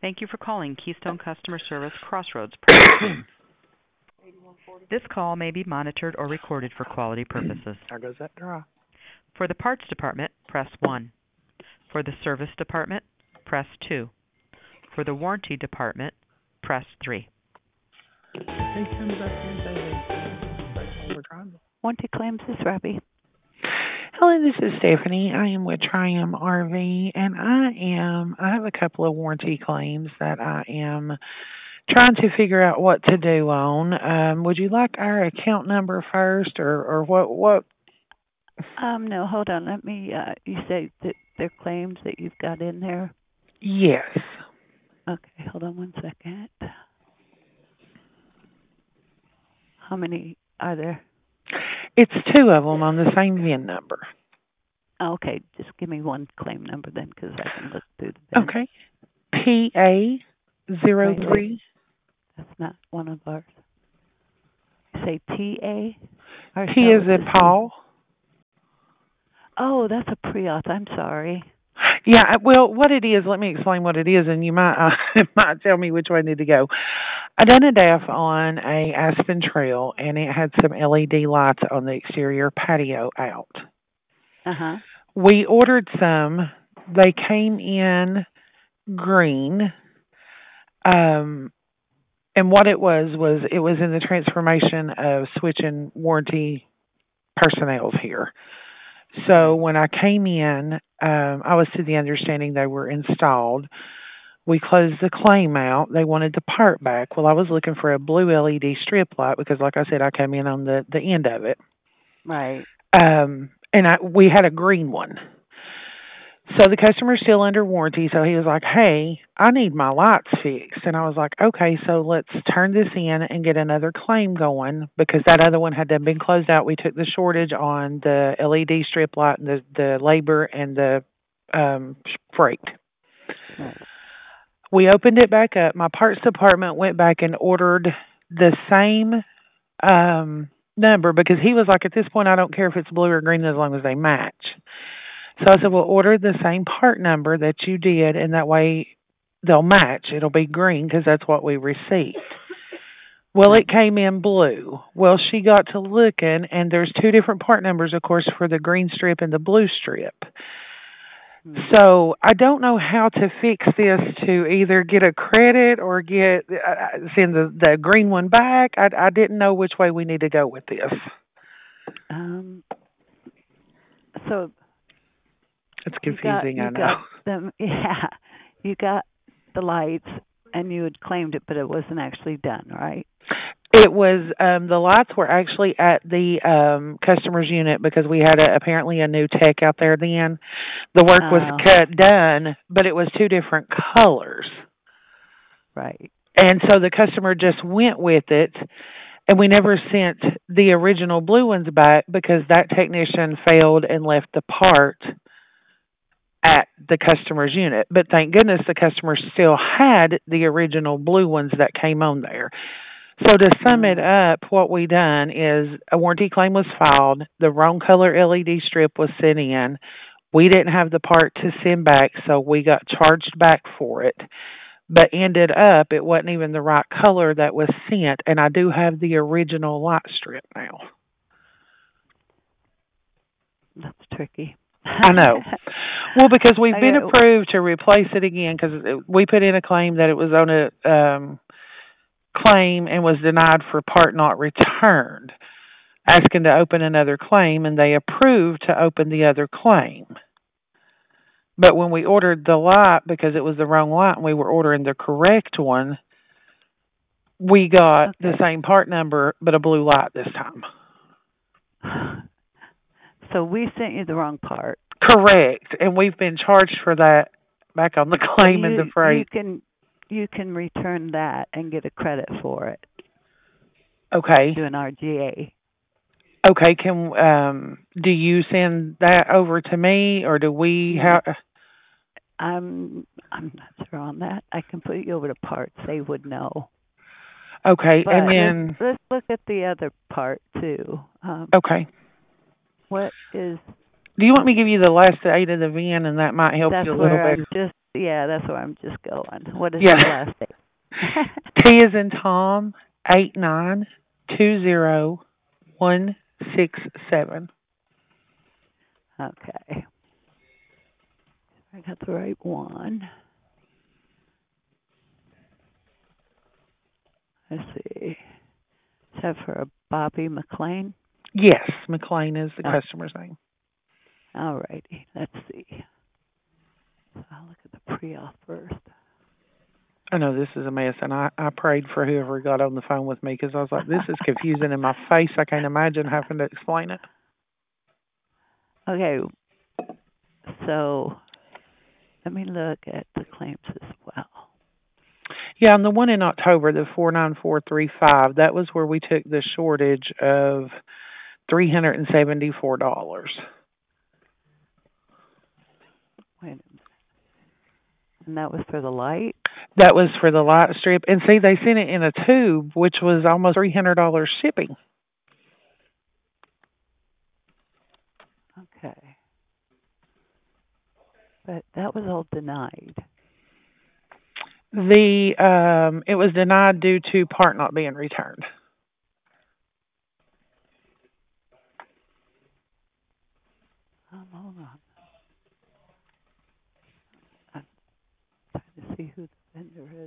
Thank you for calling Keystone Customer Service Crossroads. Press 1. This call may be monitored or recorded for quality purposes. There goes that draw. For the parts department, press 1. For the service department, press 2. For the warranty department, press 3. They come back and say they we're trying to. Warranty claims is Robbie. Hello, this is Stephanie. I am with Triumph RV, and I have a couple of warranty claims that I am trying to figure out what to do on. Would you like our account number first, or what? No, hold on. Let me, you say that they're claims that you've got in there? Yes. Okay, hold on one second. How many are there? It's two of them on the same VIN number. Okay, just give me one claim number then, because I can look through the VIN. Okay. PA03. Wait. That's not one of ours. You say TA? P is in Paul. Oh, that's a pre-auth. I'm sorry. Yeah, well, what it is, let me explain what it is, and you might might tell me which way I need to go. I done a DAF on a Aspen Trail, and it had some LED lights on the exterior patio out. Uh-huh. We ordered some. They came in green. And what it was it was in the transformation of switching warranty personnel here. So when I came in, I was to the understanding they were installed. We closed the claim out. They wanted the part back. Well, I was looking for a blue LED strip light because, like I said, I came in on the end of it. Right. And we had a green one. So the customer's still under warranty, so he was like, hey, I need my lights fixed. And I was like, okay, so let's turn this in and get another claim going because that other one had been closed out. We took the shortage on the LED strip light and the labor and the freight. Right. We opened it back up. My parts department went back and ordered the same number because he was like, at this point, I don't care if it's blue or green as long as they match. So I said, well, order the same part number that you did, and that way they'll match. It'll be green because that's what we received. Well, it came in blue. Well, she got to looking, and there's two different part numbers, of course, for the green strip and the blue strip. So I don't know how to fix this to either get a credit or send the green one back. I didn't know which way we need to go with this. So it's confusing, I know. Yeah, you got the lights and you had claimed it, but it wasn't actually done, right? It was the lights were actually at the customer's unit because we had apparently a new tech out there then. The work was done, but it was two different colors. Right. And so the customer just went with it, and we never sent the original blue ones back because that technician failed and left the part at the customer's unit. But thank goodness the customer still had the original blue ones that came on there. So to sum it up, what we done is a warranty claim was filed. The wrong color LED strip was sent in. We didn't have the part to send back, so we got charged back for it. But ended up, it wasn't even the right color that was sent, and I do have the original light strip now. That's tricky. I know. Well, because we've been approved to replace it again because we put in a claim that it was on a claim and was denied for part not returned, asking to open another claim, and they approved to open the other claim. But when we ordered the light, because it was the wrong light and we were ordering the correct one, we got the same part number but a blue light this time. So we sent you the wrong part. Correct. And we've been charged for that back on the claim and the freight. You can return that and get a credit for it. Okay. Do an RGA. Okay, do you send that over to me, or do we have? I'm not sure on that. I can put you over to parts; they would know. Okay, but and then let's look at the other part too. Okay. What is? Do you want me to give you the last 8 of the VIN, and that might help you a little better? Yeah, that's where I'm just going. What is Yeah. the last name? T is in Tom, 8920167. Okay. I got the right one. Let's see. Is that for a Bobby McLean? Yes, McLean is the Oh, customer's name. all righty. Let's see. So I'll look at the pre-op first. I know this is a mess, and I prayed for whoever got on the phone with me because I was like, this is confusing in my face. I can't imagine having to explain it. Okay, so let me look at the claims as well. Yeah, and the one in October, the 49435, that was where we took the shortage of $374. Wait a minute. And that was for the light? That was for the light strip. And see, they sent it in a tube, which was almost $300 shipping. Okay. But that was all denied. It was denied due to part not being returned. Hold on. I'm trying to see who the vendor is.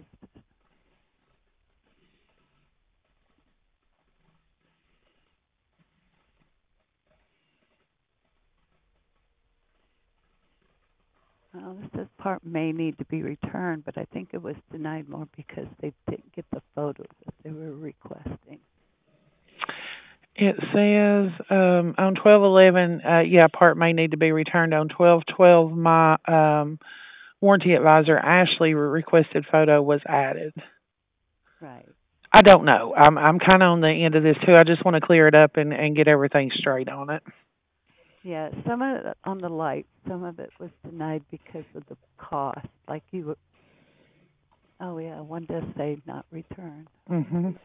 Well, this says part may need to be returned, but I think it was denied more because they didn't get the photos that they were requesting. It says on 12/11, yeah, part may need to be returned. On 12/12, my warranty advisor Ashley requested photo was added. Right. I don't know. I'm kind of on the end of this too. I just want to clear it up and get everything straight on it. Yeah, some of it on the light, some of it was denied because of the cost. Like you were, oh yeah, one does say not returned. Mhm.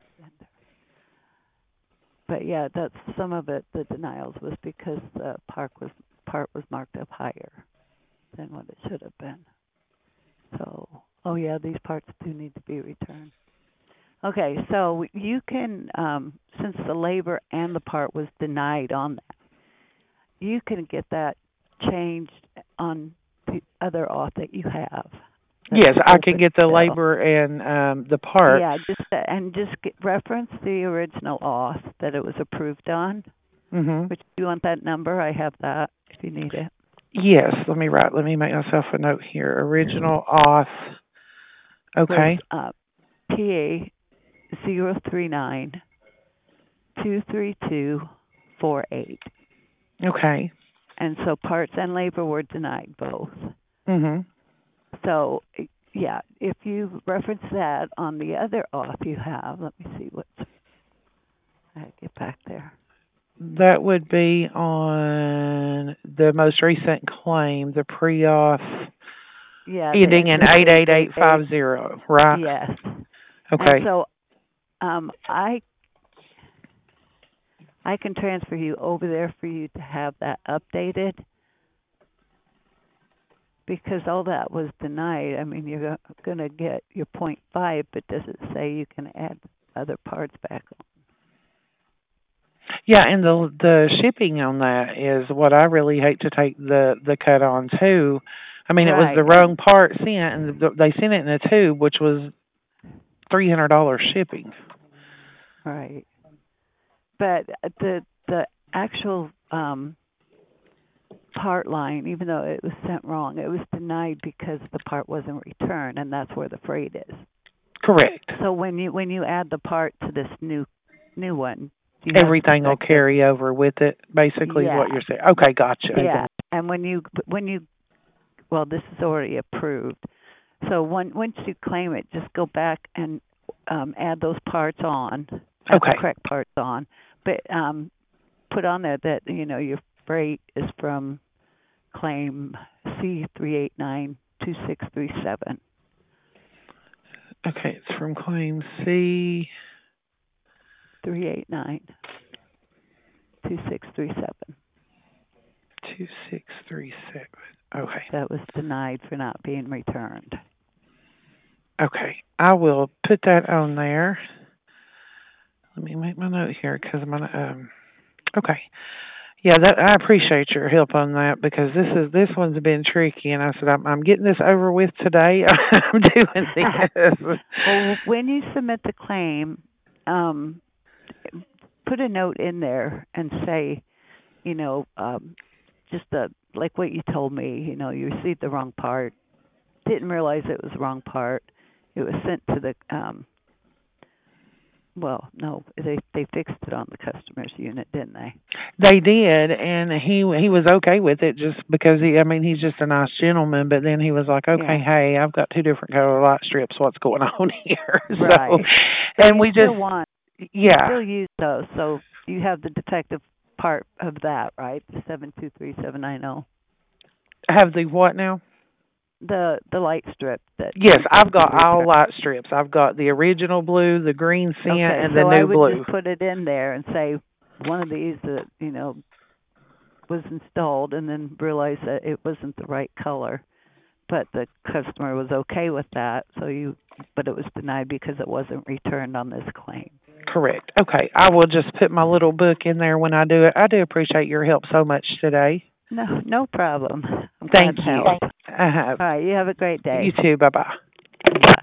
But yeah, that's some of it. The denials was because the part was marked up higher than what it should have been. So, oh yeah, these parts do need to be returned. Okay, so you can, since the labor and the part was denied on that, you can get that changed on the other auth that you have. Yes, I can Open get the still. labor and the part. Yeah, just reference the original auth that it was approved on. Mhm. Which, do you want that number? I have that if you need it. Yes, let me make myself a note here. Original auth. Okay. Was PA 039-23248. Okay. And so parts and labor were denied both. Mhm. So yeah, if you reference that on the other auth you have, let me see I get back there. That would be on the most recent claim, the pre-auth ending in 88850, right? Yes. Okay. And so I can transfer you over there for you to have that updated because all that was denied. I mean, you're going to get your 0.5, but does it say you can add other parts back on? Yeah, and the shipping on that is what I really hate to take the cut on too. I mean, it was the wrong part sent, and they sent it in a tube, which was $300 shipping. Right. But the actual part line, even though it was sent wrong, it was denied because the part wasn't returned, and that's where the freight is. Correct. So when you add the part to this new one, everything will carry over with it. Basically, is what you're saying. Okay, gotcha. Yeah, and when you well, this is already approved. So once you claim it, just go back and add those parts on. Add the correct parts on, but put on there that your freight is from claim C3892637. Okay, it's from claim C 3892637. 2637. Okay. that was denied for not being returned. Okay. I will put that on there. Let me make my note here because I'm gonna. Okay. Yeah, that I appreciate your help on that because this one's been tricky, and I said I'm getting this over with today. I'm doing this. Well, when you submit the claim, um, put a note in there and say, you know, just like what you told me. You know, you received the wrong part, didn't realize it was the wrong part. It was sent to the well, no, they fixed it on the customer's unit, didn't they? They did, and he was okay with it just because he's just a nice gentleman. But then he was like, okay, Yeah. hey, I've got two different color light strips. What's going on here? Right. So, But and you we still just want yeah. still use those. So you have the defective part of that, right? The 723790. Have the what now? The light strip that Yes, I've got customer all returned. light strips. I've got the original blue, the green cyan, Okay, and so the I new would blue. just put it in there and say one of these that, you know, was installed and then realized that it wasn't the right color. But the customer was okay with that, but it was denied because it wasn't returned on this claim. Correct. Okay, I will just put my little book in there when I do it. I do appreciate your help so much today. No problem. I'm Thank glad to you. help. All right, you have a great day. You too. Bye-bye.